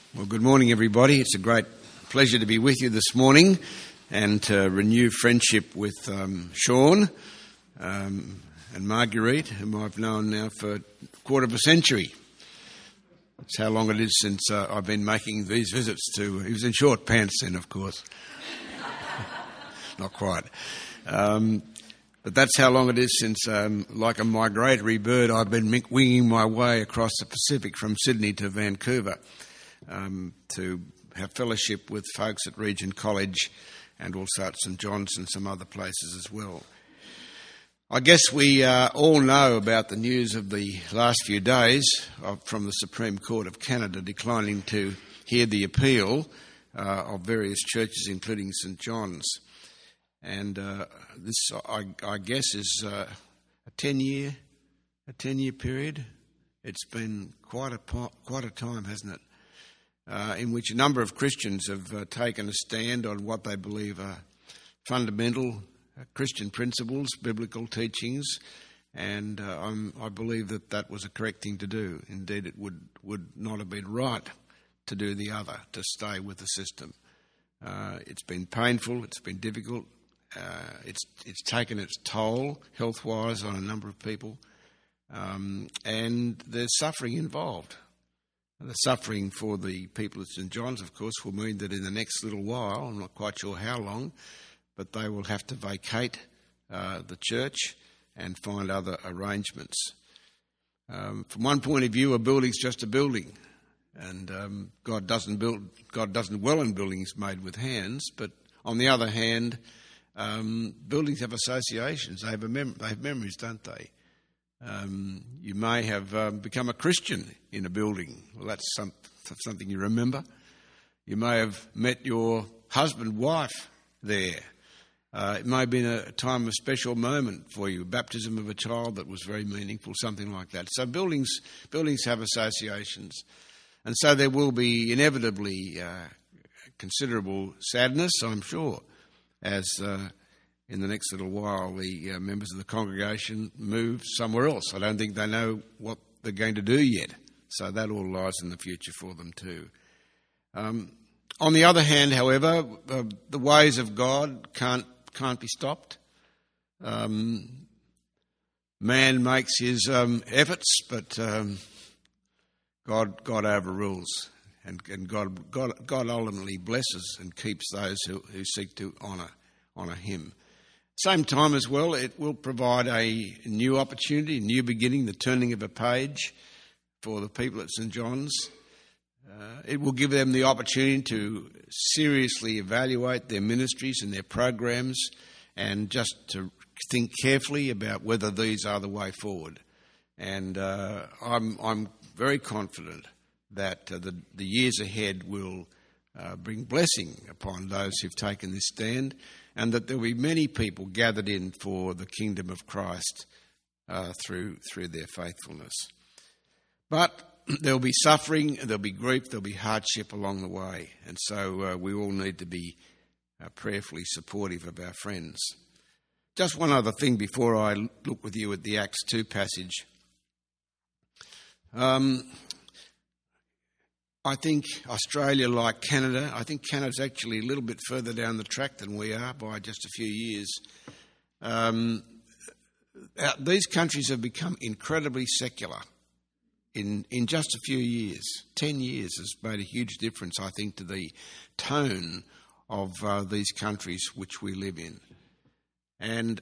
Well, good morning, everybody. It's a great pleasure to be with you this morning and to renew friendship with Sean and Marguerite, whom I've known now for a quarter of a century. That's how long it is since I've been making these visits to... He was in short pants then, of course. Not quite. But that's how long it is since, like a migratory bird, I've been winging my way across the Pacific from Sydney to Vancouver to have fellowship with folks at Regent College and also at St John's and some other places as well. I guess we all know about the news of the last few days from the Supreme Court of Canada declining to hear the appeal of various churches, including St John's. And this, I guess, is a 10-year period. It's been quite a time, hasn't it? In which a number of Christians have taken a stand on what they believe are fundamental Christian principles, biblical teachings, and I believe that was a correct thing to do. Indeed, it would not have been right to do the other, to stay with the system. It's been painful, it's been difficult, it's taken its toll health-wise on a number of people, and there's suffering involved. The suffering for the people at St John's, of course, will mean that in the next little while, I'm not quite sure how long, but they will have to vacate the church and find other arrangements. From one point of view, a building's just a building, and God doesn't dwell in buildings made with hands. But on the other hand, buildings have associations. They have memories, don't they? You may have become a Christian in a building. Well, that's something you remember. You may have met your husband, wife there. It may have been a time of special moment for you, baptism of a child that was very meaningful, something like that. So buildings have associations. And so there will be inevitably considerable sadness, I'm sure, as in the next little while the members of the congregation move somewhere else. I don't think they know what they're going to do yet. So that all lies in the future for them too. On the other hand, however, the ways of God can't be stopped. Man makes his efforts, but God overrules, and God ultimately blesses and keeps those who seek to honour Him. Same time as well, it will provide a new opportunity, a new beginning, the turning of a page for the people at St John's. It will give them the opportunity to seriously evaluate their ministries and their programs and just to think carefully about whether these are the way forward. And I'm very confident that the years ahead will bring blessing upon those who've taken this stand, and that there will be many people gathered in for the kingdom of Christ through their faithfulness. But there'll be suffering, there'll be grief, there'll be hardship along the way. And so we all need to be prayerfully supportive of our friends. Just one other thing before I look with you at the Acts 2 passage. I think Australia, like Canada, I think Canada's actually a little bit further down the track than we are by just a few years. These countries have become incredibly secular in just a few years. 10 years has made a huge difference, I think, to the tone of these countries which we live in. And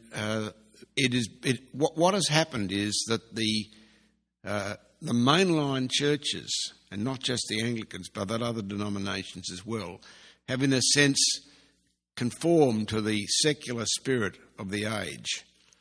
what has happened is that the mainline churches, and not just the Anglicans, but other denominations as well, have in a sense conformed to the secular spirit of the age.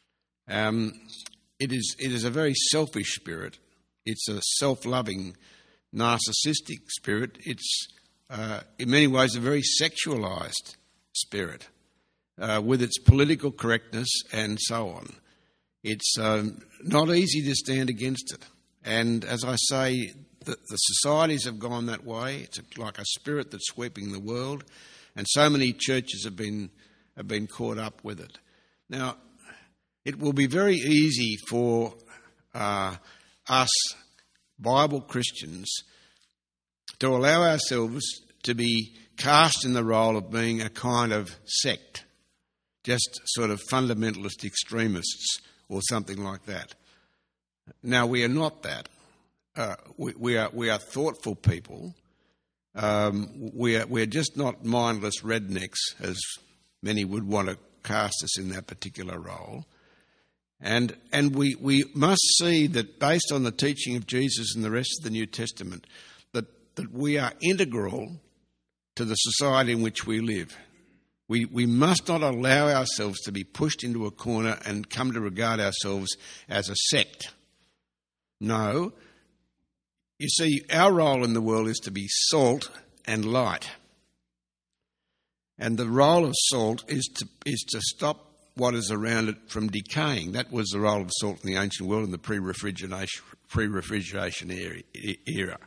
It is a very selfish spirit. It's a self-loving, narcissistic spirit. It's in many ways a very sexualised spirit with its political correctness and so on. It's not easy to stand against it. And as I say, the societies have gone that way. It's like a spirit that's sweeping the world, and so many churches have been caught up with it. Now, it will be very easy for us Bible Christians to allow ourselves to be cast in the role of being a kind of sect, just sort of fundamentalist extremists or something like that. Now, we are not that. We are thoughtful people. We're just not mindless rednecks, as many would want to cast us in that particular role. And we must see that, based on the teaching of Jesus and the rest of the New Testament, that we are integral to the society in which we live. We must not allow ourselves to be pushed into a corner and come to regard ourselves as a sect. No. You see, our role in the world is to be salt and light. And the role of salt is to stop what is around it from decaying. That was the role of salt in the ancient world in the pre-refrigeration era.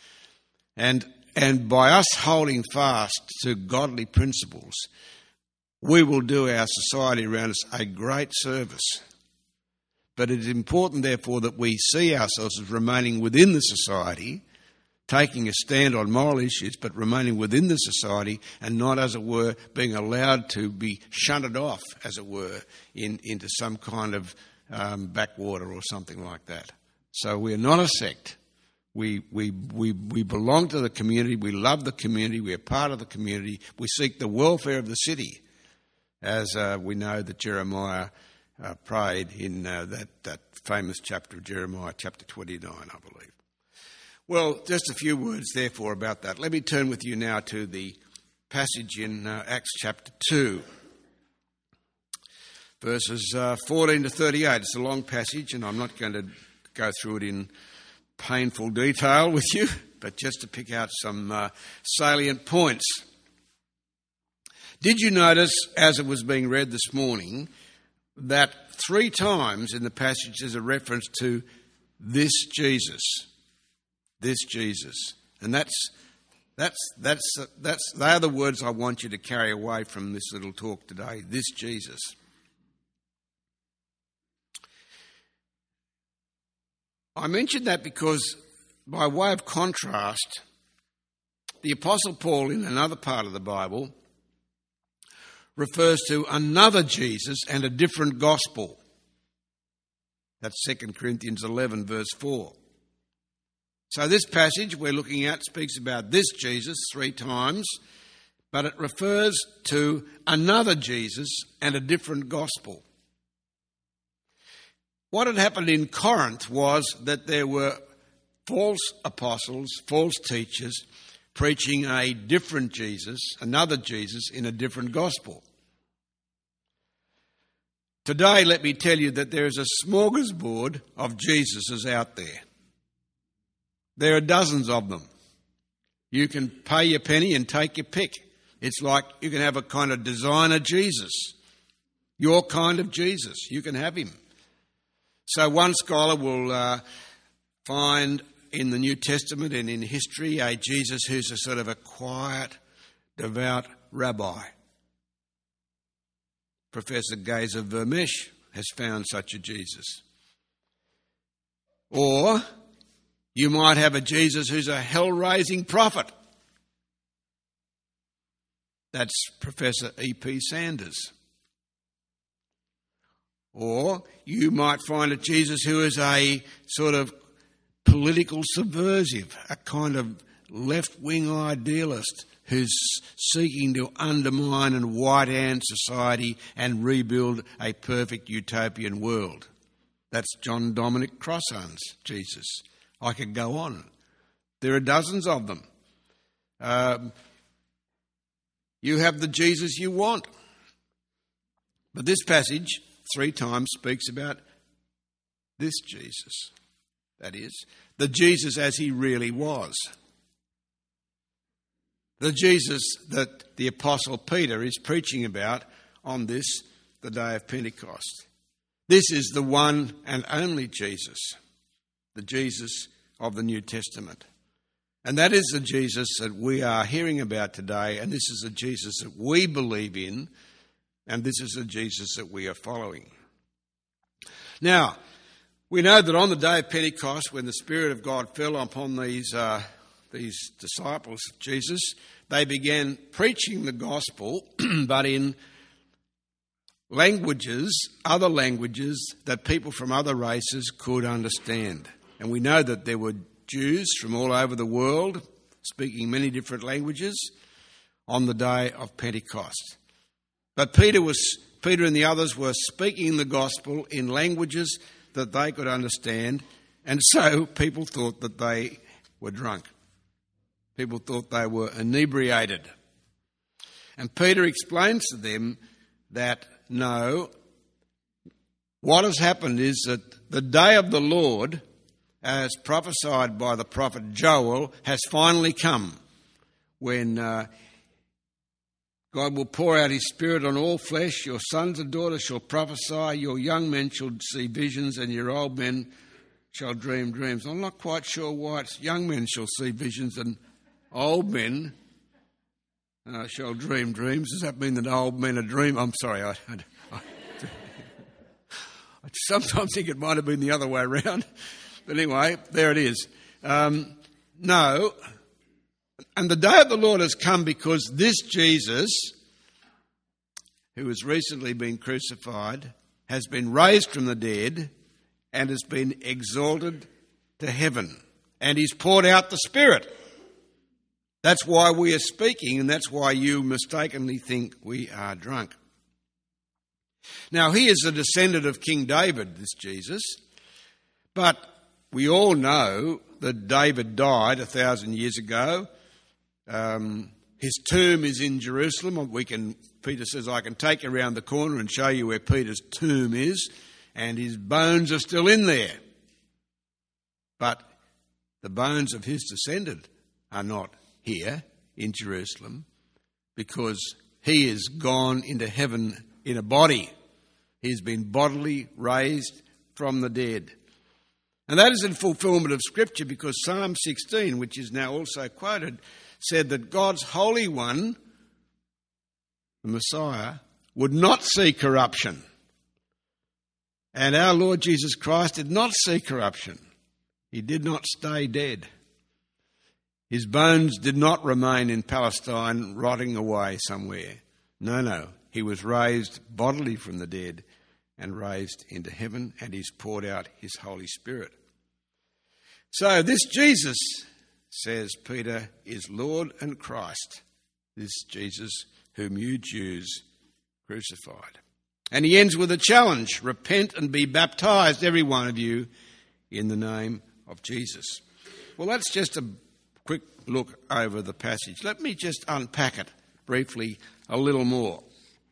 And by us holding fast to godly principles, we will do our society around us a great service. But it is important, therefore, that we see ourselves as remaining within the society, taking a stand on moral issues, but remaining within the society and not, as it were, being allowed to be shunted off, as it were, into some kind of backwater or something like that. So we are not a sect. We belong to the community. We love the community. We are part of the community. We seek the welfare of the city, as we know that Jeremiah prayed in that famous chapter of Jeremiah, chapter 29, I believe. Well, just a few words, therefore, about that. Let me turn with you now to the passage in Acts chapter 2, verses 14 to 38. It's a long passage, and I'm not going to go through it in painful detail with you, but just to pick out some salient points. Did you notice, as it was being read this morning, that 3 times in the passage there's a reference to this Jesus? This Jesus. And they are the words I want you to carry away from this little talk today. This Jesus. I mentioned that because, by way of contrast, the Apostle Paul in another part of the Bible refers to another Jesus and a different gospel. That's 2 Corinthians 11, verse 4. So this passage we're looking at speaks about this Jesus 3 times, but it refers to another Jesus and a different gospel. What had happened in Corinth was that there were false apostles, false teachers, preaching a different Jesus, another Jesus, in a different gospel. Today, let me tell you that there is a smorgasbord of Jesuses out there. There are dozens of them. You can pay your penny and take your pick. It's like you can have a kind of designer Jesus. Your kind of Jesus. You can have him. So one scholar will find in the New Testament and in history a Jesus who's a sort of a quiet, devout rabbi. Professor Geyser Vermesh has found such a Jesus. Or you might have a Jesus who's a hell-raising prophet. That's Professor E.P. Sanders. Or you might find a Jesus who is a sort of political subversive, a kind of left-wing idealist who's seeking to undermine and white-hand society and rebuild a perfect utopian world. That's John Dominic Crossan's Jesus. I could go on. There are dozens of them. You have the Jesus you want. But this passage 3 times speaks about this Jesus. That is, the Jesus as he really was. The Jesus that the Apostle Peter is preaching about on this, the day of Pentecost. This is the one and only Jesus, the Jesus of the New Testament. And that is the Jesus that we are hearing about today, and this is the Jesus that we believe in, and this is the Jesus that we are following. Now, we know that on the day of Pentecost, when the Spirit of God fell upon these these disciples of Jesus, they began preaching the gospel, but in other languages that people from other races could understand. And we know that there were Jews from all over the world speaking many different languages on the day of Pentecost. But Peter and the others were speaking the gospel in languages that they could understand, and so people thought that they were drunk. People thought they were inebriated. And Peter explains to them that no, what has happened is that the day of the Lord, as prophesied by the prophet Joel, has finally come, when God will pour out his Spirit on all flesh. Your sons and daughters shall prophesy, your young men shall see visions, and your old men shall dream dreams. I'm not quite sure why it's young men shall see visions and old men shall dream dreams. Does that mean that old men are dream? I'm sorry, I sometimes think it might have been the other way around. But anyway, there it is. No. And the day of the Lord has come because this Jesus, who has recently been crucified, has been raised from the dead and has been exalted to heaven. And he's poured out the Spirit. That's why we are speaking, and that's why you mistakenly think we are drunk. Now, he is a descendant of King David, this Jesus, but we all know that David died 1,000 years ago. His tomb is in Jerusalem. Peter says, I can take you around the corner and show you where Peter's tomb is, and his bones are still in there. But the bones of his descendant are not here in Jerusalem, because he is gone into heaven in a body. He's been bodily raised from the dead. And that is in fulfillment of Scripture, because Psalm 16, which is now also quoted, said that God's Holy One, the Messiah, would not see corruption. And our Lord Jesus Christ did not see corruption. He did not stay dead. His bones did not remain in Palestine rotting away somewhere. No. He was raised bodily from the dead and raised into heaven, and he's poured out his Holy Spirit. So this Jesus, says Peter, is Lord and Christ, this Jesus whom you Jews crucified. And he ends with a challenge: repent and be baptised, every one of you, in the name of Jesus. Well, that's just a quick look over the passage. Let me just unpack it briefly a little more.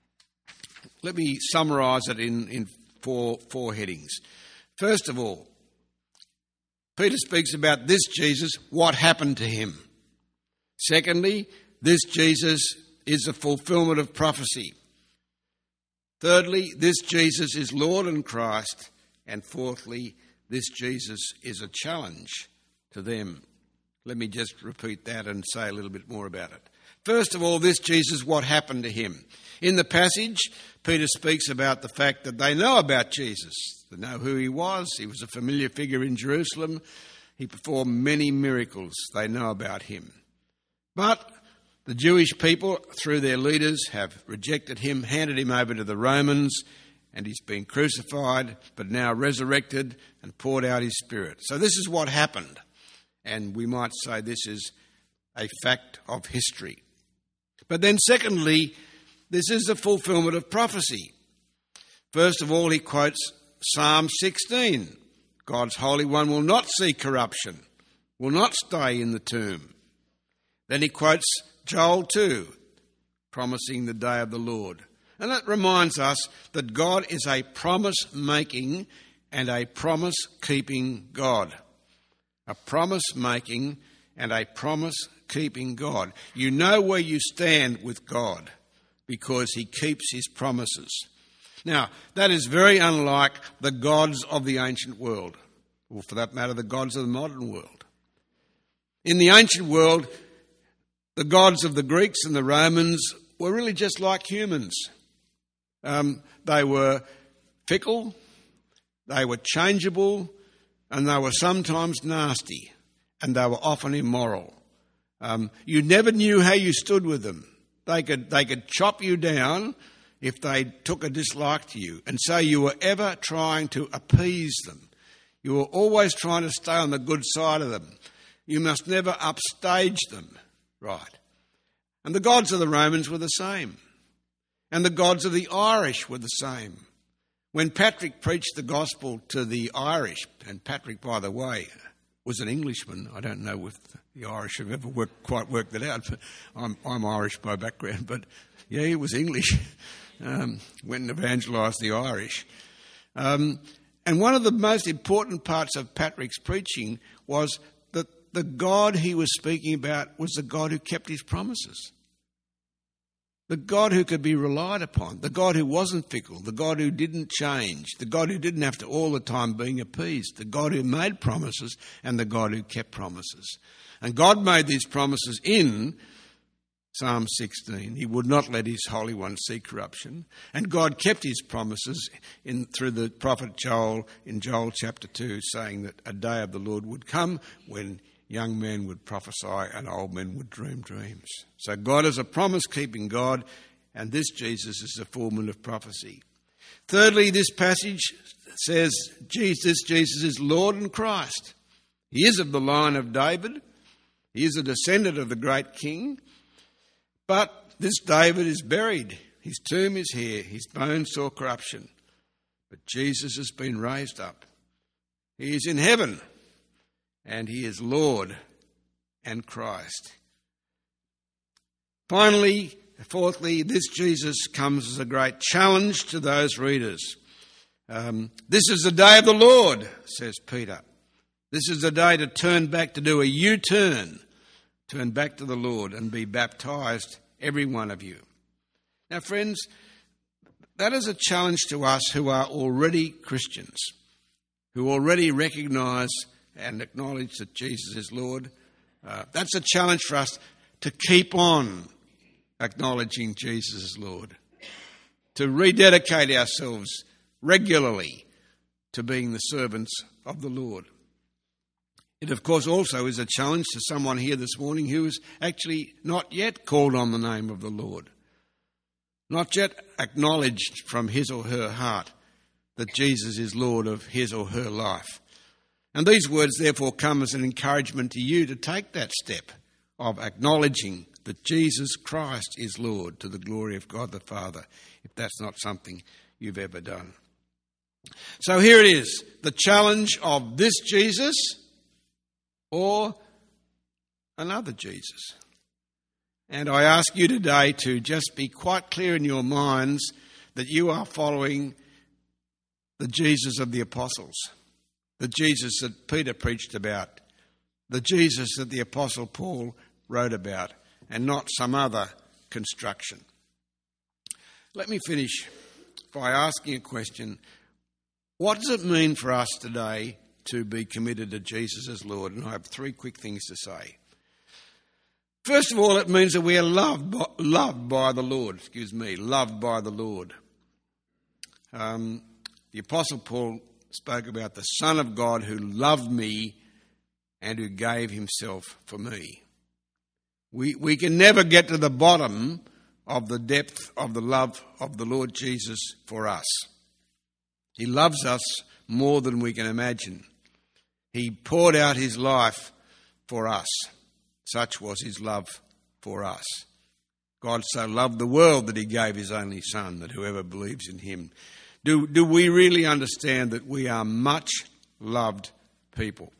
Let me summarise it in four headings. First of all, Peter speaks about this Jesus, what happened to him. Secondly, this Jesus is a fulfilment of prophecy. Thirdly, this Jesus is Lord and Christ. And fourthly, this Jesus is a challenge to them. Let me just repeat that and say a little bit more about it. First of all, this Jesus, what happened to him? In the passage, Peter speaks about the fact that they know about Jesus. They know who he was. He was a familiar figure in Jerusalem. He performed many miracles. They know about him. But the Jewish people, through their leaders, have rejected him, handed him over to the Romans, and he's been crucified, but now resurrected and poured out his Spirit. So this is what happened. And we might say this is a fact of history. But then secondly, this is the fulfilment of prophecy. First of all, he quotes Psalm 16. God's Holy One will not see corruption, will not stay in the tomb. Then he quotes Joel 2, promising the day of the Lord. And that reminds us that God is a promise-making and a promise-keeping God. A promise-making and a promise-keeping God. You know where you stand with God because he keeps his promises. Now, that is very unlike the gods of the ancient world, or for that matter, the gods of the modern world. In the ancient world, the gods of the Greeks and the Romans were really just like humans. They were fickle, they were changeable, and they were sometimes nasty, and they were often immoral. You never knew how you stood with them. They could chop you down if they took a dislike to you. And so you were ever trying to appease them. You were always trying to stay on the good side of them. You must never upstage them. Right. And the gods of the Romans were the same. And the gods of the Irish were the same. When Patrick preached the gospel to the Irish, and Patrick, by the way, was an Englishman. I don't know if the Irish have ever quite worked that out. But I'm Irish by background, but yeah, he was English. Went and evangelised the Irish. And one of the most important parts of Patrick's preaching was that the God he was speaking about was the God who kept his promises. The God who could be relied upon, the God who wasn't fickle, the God who didn't change, the God who didn't have to all the time being appeased, the God who made promises and the God who kept promises. And God made these promises in Psalm 16. He would not let his Holy One see corruption. And God kept his promises through the prophet Joel in Joel chapter 2, saying that a day of the Lord would come when young men would prophesy and old men would dream dreams. So God is a promise-keeping God, and this Jesus is a fulfillment of prophecy. Thirdly, this passage says Jesus is Lord and Christ. He is of the line of David. He is a descendant of the great king. But this David is buried. His tomb is here. His bones saw corruption. But Jesus has been raised up. He is in heaven. And he is Lord and Christ. Finally, fourthly, this Jesus comes as a great challenge to those readers. This is the day of the Lord, says Peter. This is the day to turn back, to do a U-turn, turn back to the Lord and be baptised, every one of you. Now, friends, that is a challenge to us who are already Christians, who already recognise and acknowledge that Jesus is Lord. That's a challenge for us to keep on acknowledging Jesus as Lord, to rededicate ourselves regularly to being the servants of the Lord. It, of course, also is a challenge to someone here this morning who is actually not yet called on the name of the Lord, not yet acknowledged from his or her heart that Jesus is Lord of his or her life. And these words, therefore, come as an encouragement to you to take that step of acknowledging that Jesus Christ is Lord to the glory of God the Father, if that's not something you've ever done. So here it is, the challenge of this Jesus or another Jesus. And I ask you today to just be quite clear in your minds that you are following the Jesus of the apostles. The Jesus that Peter preached about, the Jesus that the Apostle Paul wrote about, and not some other construction. Let me finish by asking a question. What does it mean for us today to be committed to Jesus as Lord? And I have three quick things to say. First of all, it means that we are loved by the Lord. Loved by the Lord. The Apostle Paul spoke about the Son of God who loved me and who gave himself for me. We can never get to the bottom of the depth of the love of the Lord Jesus for us. He loves us more than we can imagine. He poured out his life for us. Such was his love for us. God so loved the world that he gave his only Son, that whoever believes in him. Do we really understand that we are much loved people?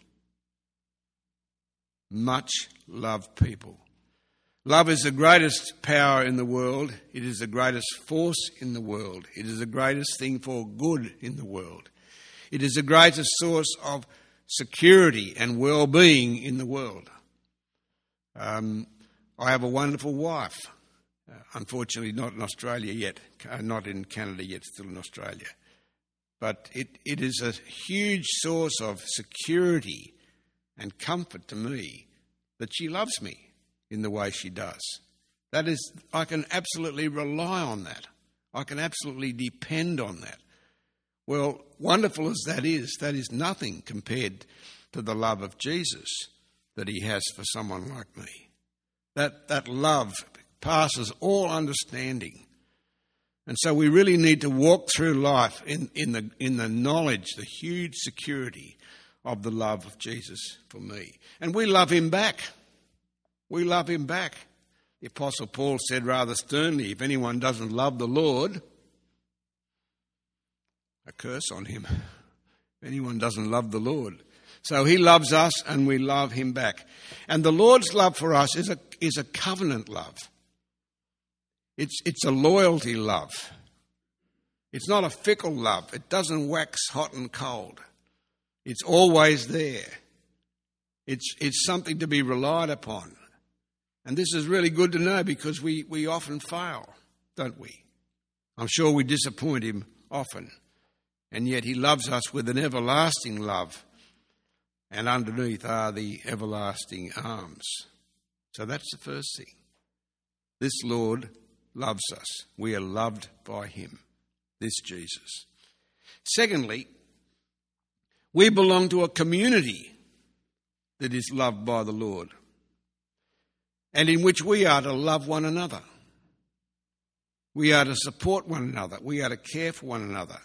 Much loved people. Love is the greatest power in the world. It is the greatest force in the world. It is the greatest thing for good in the world. It is the greatest source of security and well-being in the world. I have a wonderful wife. Unfortunately, not in Australia yet, not in Canada yet, still in Australia. But it is a huge source of security and comfort to me that she loves me in the way she does. That is, I can absolutely rely on that. I can absolutely depend on that. Well, wonderful as that is nothing compared to the love of Jesus that he has for someone like me. That love passes all understanding. And so we really need to walk through life in the knowledge, the huge security of the love of Jesus for me. And we love him back. We love him back. The Apostle Paul said rather sternly, if anyone doesn't love the Lord, a curse on him. If anyone doesn't love the Lord. So he loves us and we love him back. And the Lord's love for us is a covenant love. It's a loyalty love. It's not a fickle love. It doesn't wax hot and cold. It's always there. It's something to be relied upon. And this is really good to know because we often fail, don't we? I'm sure we disappoint him often. And yet he loves us with an everlasting love. And underneath are the everlasting arms. So that's the first thing. This Lord loves us. We are loved by him, this Jesus. Secondly, we belong to a community that is loved by the Lord and in which we are to love one another. We are to support one another. We are to care for one another.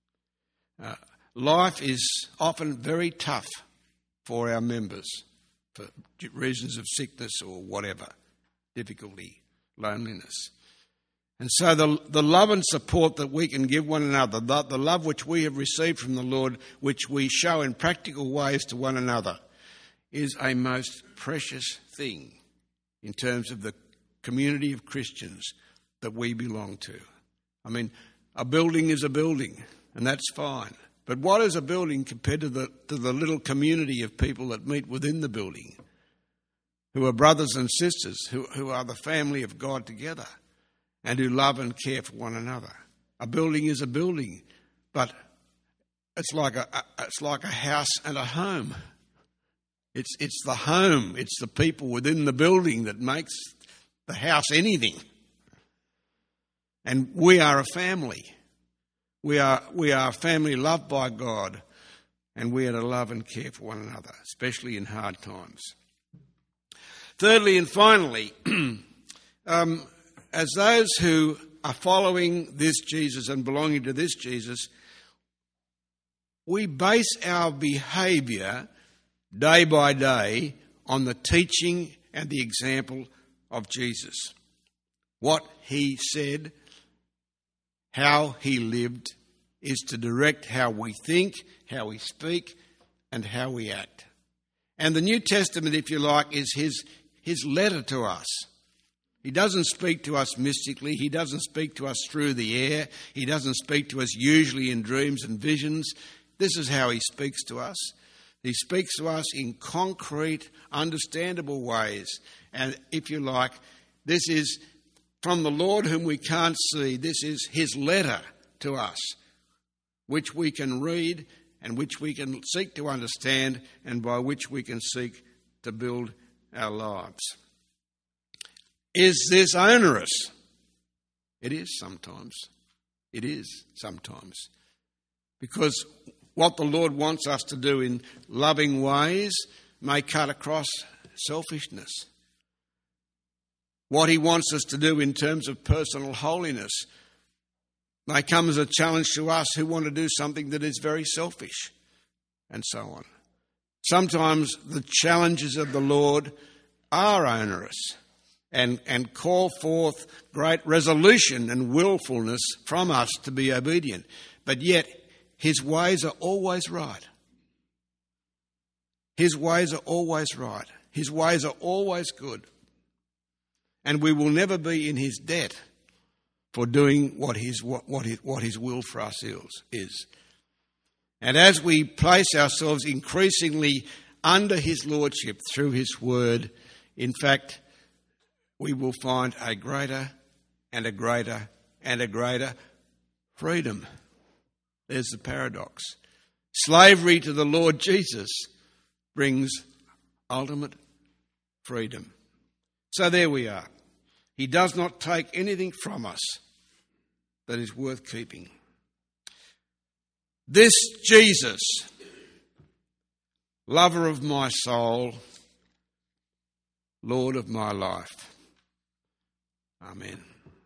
Life is often very tough for our members for reasons of sickness or whatever, difficulty, loneliness. And so the love and support that we can give one another, the love which we have received from the Lord, which we show in practical ways to one another, is a most precious thing in terms of the community of Christians that we belong to. I mean, a building is a building, and that's fine. But what is a building compared to the little community of people that meet within the building, who are brothers and sisters, who are the family of God together, and who love and care for one another? A building is a building, but it's like a house and a home. It's the home, it's the people within the building that makes the house anything. And we are a family. We are a family loved by God, and we are to love and care for one another, especially in hard times. Thirdly and finally, as those who are following this Jesus and belonging to this Jesus, we base our behaviour day by day on the teaching and the example of Jesus. What he said, how he lived, is to direct how we think, how we speak, and how we act. And the New Testament, if you like, is his letter to us. He doesn't speak to us mystically. He doesn't speak to us through the air. He doesn't speak to us usually in dreams and visions. This is how he speaks to us. He speaks to us in concrete, understandable ways. And if you like, this is from the Lord whom we can't see. This is his letter to us, which we can read and which we can seek to understand and by which we can seek to build our lives. Is this onerous? It is sometimes. It is sometimes. Because what the Lord wants us to do in loving ways may cut across selfishness. What he wants us to do in terms of personal holiness may come as a challenge to us who want to do something that is very selfish, and so on. Sometimes the challenges of the Lord are onerous and call forth great resolution and willfulness from us to be obedient. But yet, his ways are always right. His ways are always right. His ways are always good. And we will never be in his debt for doing what his will for us is. And as we place ourselves increasingly under his lordship through his word, in fact, we will find a greater and a greater and a greater freedom. There's the paradox. Slavery to the Lord Jesus brings ultimate freedom. So there we are. He does not take anything from us that is worth keeping. This Jesus, lover of my soul, Lord of my life. Amen.